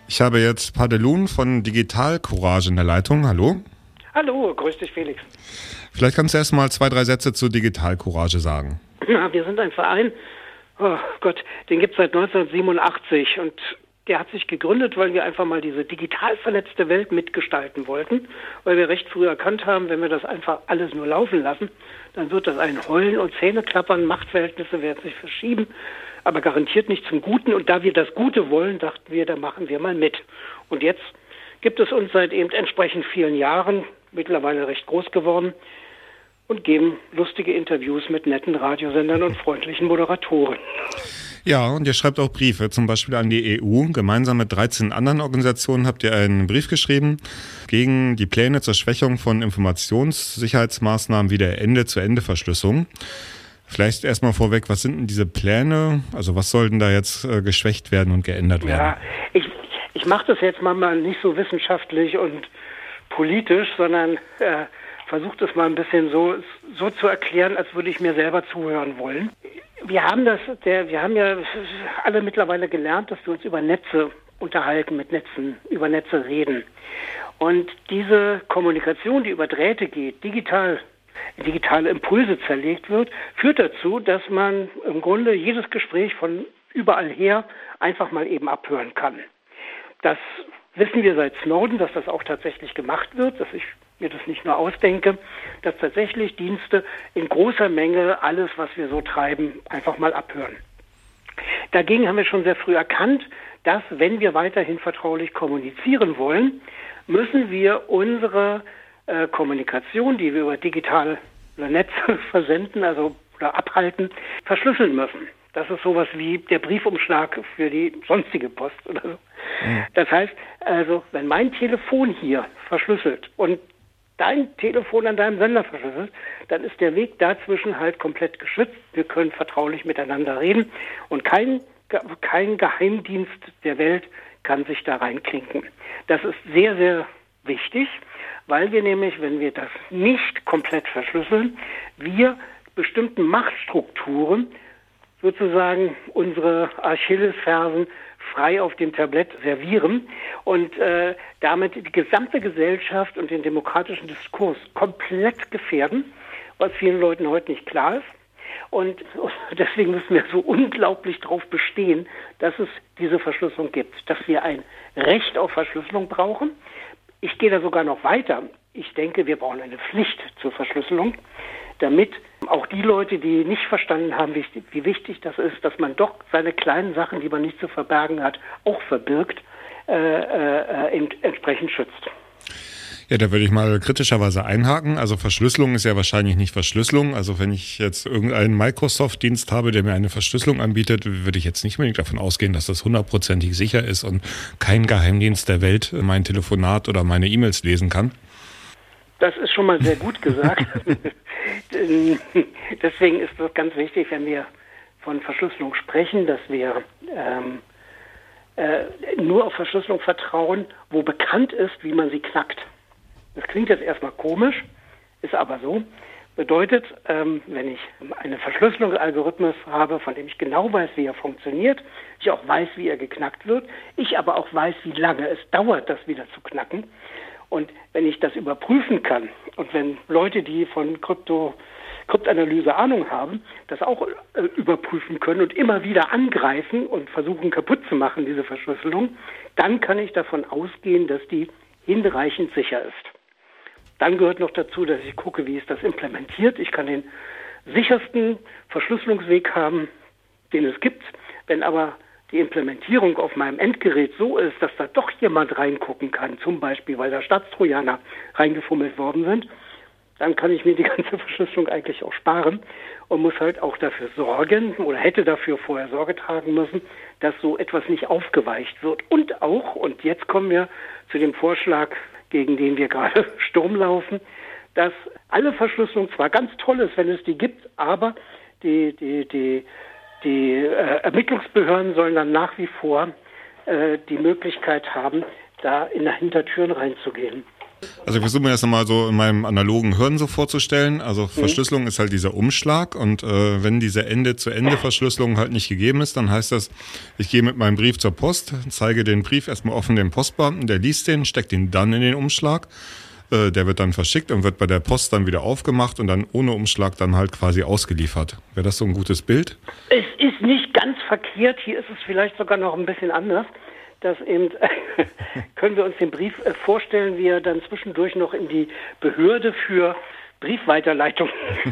Ich habe jetzt Padelun von Digital Courage in der Leitung. Hallo. Hallo, grüß dich Felix. Vielleicht kannst du erst mal 2, 3 Sätze zu Digital Courage sagen. Ja, wir sind ein Verein, oh Gott, den gibt es seit 1987 und der hat sich gegründet, weil wir einfach mal diese digital vernetzte Welt mitgestalten wollten, weil wir recht früh erkannt haben, wenn wir das einfach alles nur laufen lassen, dann wird das ein Heulen und Zähneklappern, Machtverhältnisse werden sich verschieben, aber garantiert nicht zum Guten. Und da wir das Gute wollen, dachten wir, da machen wir mal mit. Und jetzt gibt es uns seit eben entsprechend vielen Jahren, mittlerweile recht groß geworden, und geben lustige Interviews mit netten Radiosendern und freundlichen Moderatoren. Ja, und ihr schreibt auch Briefe, zum Beispiel an die EU. Gemeinsam mit 13 anderen Organisationen habt ihr einen Brief geschrieben gegen die Pläne zur Schwächung von Informationssicherheitsmaßnahmen wie der Ende-zu-Ende-Verschlüsselung. Vielleicht erstmal vorweg, was sind denn diese Pläne? Also was soll denn da jetzt geschwächt werden und geändert werden? Ja, ich mache das jetzt mal nicht so wissenschaftlich und politisch, sondern versuche das mal ein bisschen so zu erklären, als würde ich mir selber zuhören wollen. Wir haben ja alle mittlerweile gelernt, dass wir uns über Netze unterhalten, über Netze reden. Und diese Kommunikation, die über Drähte geht, digitale Impulse zerlegt wird, führt dazu, dass man im Grunde jedes Gespräch von überall her einfach mal eben abhören kann. Das wissen wir seit Snowden, dass das auch tatsächlich gemacht wird, dass ich mir das nicht nur ausdenke, dass tatsächlich Dienste in großer Menge alles, was wir so treiben, einfach mal abhören. Dagegen haben wir schon sehr früh erkannt, dass, wenn wir weiterhin vertraulich kommunizieren wollen, müssen wir unsere Kommunikation, die wir über digitale Netze versenden, oder abhalten, verschlüsseln müssen. Das ist sowas wie der Briefumschlag für die sonstige Post oder so. Mhm. Das heißt, also, wenn mein Telefon hier verschlüsselt und dein Telefon an deinem Sender verschlüsselt, dann ist der Weg dazwischen halt komplett geschützt. Wir können vertraulich miteinander reden und kein Geheimdienst der Welt kann sich da reinklinken. Das ist sehr, sehr wichtig, weil wir nämlich, wenn wir das nicht komplett verschlüsseln, wir bestimmten Machtstrukturen sozusagen unsere Achillesfersen frei auf dem Tablett servieren und damit die gesamte Gesellschaft und den demokratischen Diskurs komplett gefährden, was vielen Leuten heute nicht klar ist. Und deswegen müssen wir so unglaublich darauf bestehen, dass es diese Verschlüsselung gibt, dass wir ein Recht auf Verschlüsselung brauchen. Ich gehe da sogar noch weiter. Ich denke, wir brauchen eine Pflicht zur Verschlüsselung, damit auch die Leute, die nicht verstanden haben, wie wichtig das ist, dass man doch seine kleinen Sachen, die man nicht zu verbergen hat, auch verbirgt, entsprechend schützt. Ja, da würde ich mal kritischerweise einhaken. Also Verschlüsselung ist ja wahrscheinlich nicht Verschlüsselung. Also wenn ich jetzt irgendeinen Microsoft-Dienst habe, der mir eine Verschlüsselung anbietet, würde ich jetzt nicht unbedingt davon ausgehen, dass das 100%ig sicher ist und kein Geheimdienst der Welt mein Telefonat oder meine E-Mails lesen kann. Das ist schon mal sehr gut gesagt. Deswegen ist es ganz wichtig, wenn wir von Verschlüsselung sprechen, dass wir nur auf Verschlüsselung vertrauen, wo bekannt ist, wie man sie knackt. Das klingt jetzt erstmal komisch, ist aber so. Bedeutet, wenn ich einen Verschlüsselungsalgorithmus habe, von dem ich genau weiß, wie er funktioniert, ich auch weiß, wie er geknackt wird, ich aber auch weiß, wie lange es dauert, das wieder zu knacken. Und wenn ich das überprüfen kann und wenn Leute, die von Kryptanalyse Ahnung haben, das auch überprüfen können und immer wieder angreifen und versuchen kaputt zu machen, diese Verschlüsselung, dann kann ich davon ausgehen, dass die hinreichend sicher ist. Dann gehört noch dazu, dass ich gucke, wie ist das implementiert. Ich kann den sichersten Verschlüsselungsweg haben, den es gibt. Wenn aber die Implementierung auf meinem Endgerät so ist, dass da doch jemand reingucken kann, zum Beispiel, weil da Staatstrojaner reingefummelt worden sind, dann kann ich mir die ganze Verschlüsselung eigentlich auch sparen und muss halt auch dafür sorgen oder hätte dafür vorher Sorge tragen müssen, dass so etwas nicht aufgeweicht wird. Und auch, und jetzt kommen wir zu dem Vorschlag, gegen den wir gerade Sturm laufen, dass alle Verschlüsselung zwar ganz toll ist, wenn es die gibt, aber die Ermittlungsbehörden sollen dann nach wie vor die Möglichkeit haben, da in Hintertüren reinzugehen. Also ich versuche mir das nochmal so in meinem analogen Hirn so vorzustellen. Also Verschlüsselung ist halt dieser Umschlag und wenn diese Ende-zu-Ende-Verschlüsselung halt nicht gegeben ist, dann heißt das, ich gehe mit meinem Brief zur Post, zeige den Brief erstmal offen dem Postbeamten, der liest den, steckt ihn dann in den Umschlag. Der wird dann verschickt und wird bei der Post dann wieder aufgemacht und dann ohne Umschlag dann halt quasi ausgeliefert. Wäre das so ein gutes Bild? Es ist nicht ganz verkehrt, hier ist es vielleicht sogar noch ein bisschen anders. Dass eben, können wir uns den Brief vorstellen, wie er dann zwischendurch noch in die Behörde für Briefweiterleitung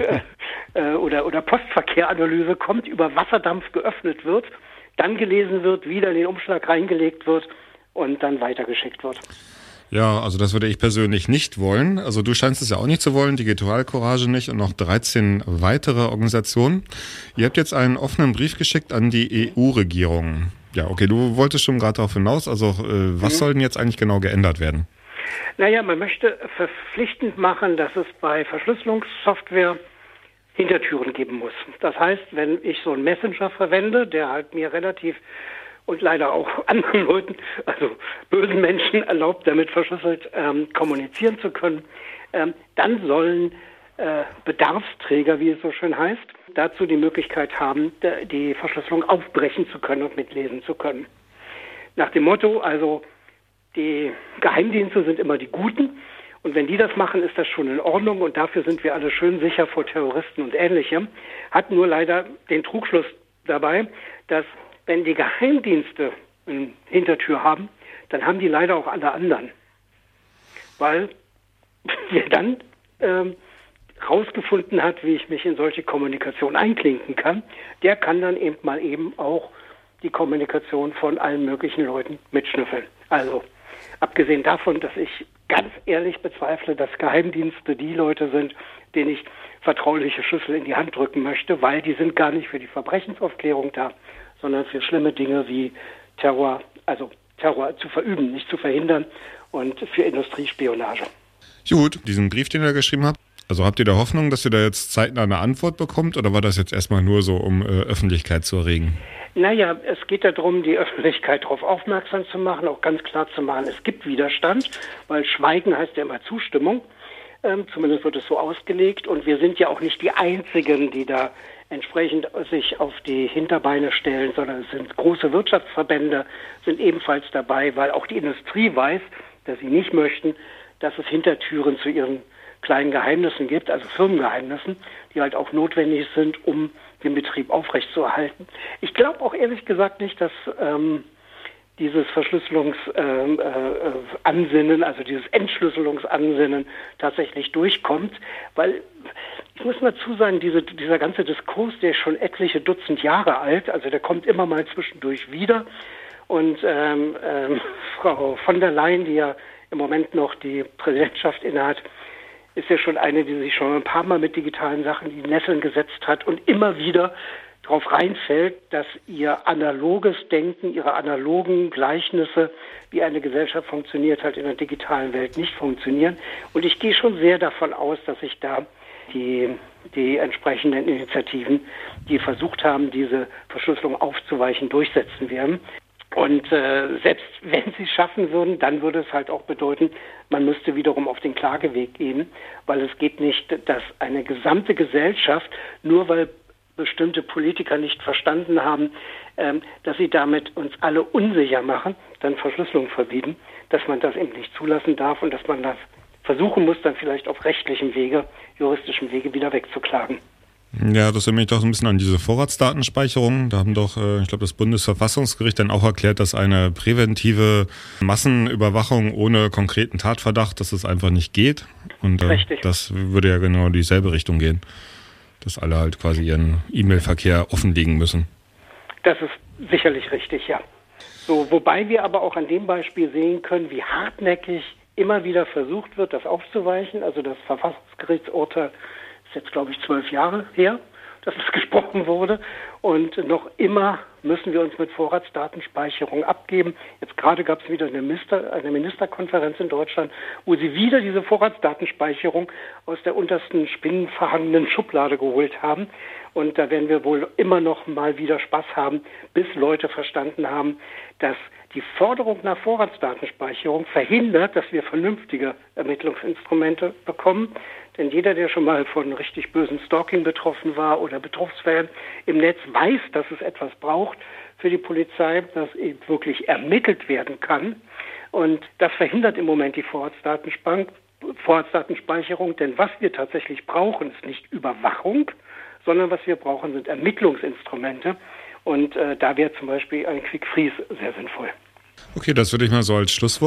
oder Postverkehranalyse kommt, über Wasserdampf geöffnet wird, dann gelesen wird, wieder in den Umschlag reingelegt wird und dann weitergeschickt wird. Ja, also das würde ich persönlich nicht wollen. Also du scheinst es ja auch nicht zu wollen, Digital Courage nicht und noch 13 weitere Organisationen. Ihr habt jetzt einen offenen Brief geschickt an die EU-Regierung. Ja, okay, du wolltest schon gerade darauf hinaus. Also was soll denn jetzt eigentlich genau geändert werden? Naja, man möchte verpflichtend machen, dass es bei Verschlüsselungssoftware Hintertüren geben muss. Das heißt, wenn ich so einen Messenger verwende, der halt mir relativ und leider auch anderen Leuten, also bösen Menschen, erlaubt, damit verschlüsselt kommunizieren zu können, dann sollen Bedarfsträger, wie es so schön heißt, dazu die Möglichkeit haben, die Verschlüsselung aufbrechen zu können und mitlesen zu können. Nach dem Motto, also die Geheimdienste sind immer die Guten und wenn die das machen, ist das schon in Ordnung und dafür sind wir alle schön sicher vor Terroristen und Ähnlichem. Hat nur leider den Trugschluss dabei, dass wenn die Geheimdienste eine Hintertür haben, dann haben die leider auch alle anderen. Weil wir dann rausgefunden hat, wie ich mich in solche Kommunikation einklinken kann, der kann dann eben mal eben auch die Kommunikation von allen möglichen Leuten mitschnüffeln. Also abgesehen davon, dass ich ganz ehrlich bezweifle, dass Geheimdienste die Leute sind, denen ich vertrauliche Schlüssel in die Hand drücken möchte, weil die sind gar nicht für die Verbrechensaufklärung da, sondern für schlimme Dinge wie Terror, also Terror zu verüben, nicht zu verhindern und für Industriespionage. Gut, diesen Brief, den ihr geschrieben habt, also habt ihr da Hoffnung, dass ihr da jetzt zeitnah eine Antwort bekommt oder war das jetzt erstmal nur so, um Öffentlichkeit zu erregen? Naja, es geht darum, die Öffentlichkeit darauf aufmerksam zu machen, auch ganz klar zu machen, es gibt Widerstand, weil Schweigen heißt ja immer Zustimmung. Zumindest wird es so ausgelegt und wir sind ja auch nicht die Einzigen, die da entsprechend sich auf die Hinterbeine stellen, sondern es sind große Wirtschaftsverbände, sind ebenfalls dabei, weil auch die Industrie weiß, dass sie nicht möchten, dass es Hintertüren zu ihren kleinen Geheimnissen gibt, also Firmengeheimnissen, die halt auch notwendig sind, um den Betrieb aufrechtzuerhalten. Ich glaube auch ehrlich gesagt nicht, dass dieses Verschlüsselungsansinnen, also dieses Entschlüsselungsansinnen tatsächlich durchkommt, weil ich muss mal zusagen, dieser ganze Diskurs, der ist schon etliche Dutzend Jahre alt, also der kommt immer mal zwischendurch wieder und Frau von der Leyen, die ja im Moment noch die Präsidentschaft innehat, ist ja schon eine, die sich schon ein paar Mal mit digitalen Sachen in die Nesseln gesetzt hat und immer wieder darauf reinfällt, dass ihr analoges Denken, ihre analogen Gleichnisse, wie eine Gesellschaft funktioniert, halt in der digitalen Welt nicht funktionieren. Und ich gehe schon sehr davon aus, dass sich da die entsprechenden Initiativen, die versucht haben, diese Verschlüsselung aufzuweichen, durchsetzen werden. Und selbst wenn sie es schaffen würden, dann würde es halt auch bedeuten, man müsste wiederum auf den Klageweg gehen, weil es geht nicht, dass eine gesamte Gesellschaft, nur weil bestimmte Politiker nicht verstanden haben, dass sie damit uns alle unsicher machen, dann Verschlüsselung verbieten, dass man das eben nicht zulassen darf und dass man das versuchen muss, dann vielleicht auf rechtlichem Wege, juristischem Wege wieder wegzuklagen. Ja, das erinnert mich doch ein bisschen an diese Vorratsdatenspeicherung. Da haben doch, ich glaube, das Bundesverfassungsgericht dann auch erklärt, dass eine präventive Massenüberwachung ohne konkreten Tatverdacht, dass es einfach nicht geht. Und das würde ja genau in dieselbe Richtung gehen, dass alle halt quasi ihren E-Mail-Verkehr offenlegen müssen. Das ist sicherlich richtig, ja. So, wobei wir aber auch an dem Beispiel sehen können, wie hartnäckig immer wieder versucht wird, das aufzuweichen. Also das Verfassungsgerichtsurteil ist jetzt, glaube ich, 12 Jahre her, dass es gesprochen wurde. Und noch immer müssen wir uns mit Vorratsdatenspeicherung abgeben. Jetzt gerade gab es wieder eine Ministerkonferenz in Deutschland, wo sie wieder diese Vorratsdatenspeicherung aus der untersten spinnenverhangenen Schublade geholt haben. Und da werden wir wohl immer noch mal wieder Spaß haben, bis Leute verstanden haben, dass Die Forderung nach Vorratsdatenspeicherung verhindert, dass wir vernünftige Ermittlungsinstrumente bekommen. Denn jeder, der schon mal von richtig bösen Stalking betroffen war oder Betrugsfällen im Netz, weiß, dass es etwas braucht für die Polizei, dass eben wirklich ermittelt werden kann. Und das verhindert im Moment die Vorratsdatenspeicherung. Denn was wir tatsächlich brauchen, ist nicht Überwachung, sondern was wir brauchen, sind Ermittlungsinstrumente. Und da wäre zum Beispiel ein Quick Freeze sehr sinnvoll. Okay, das würde ich mal so als Schlusswort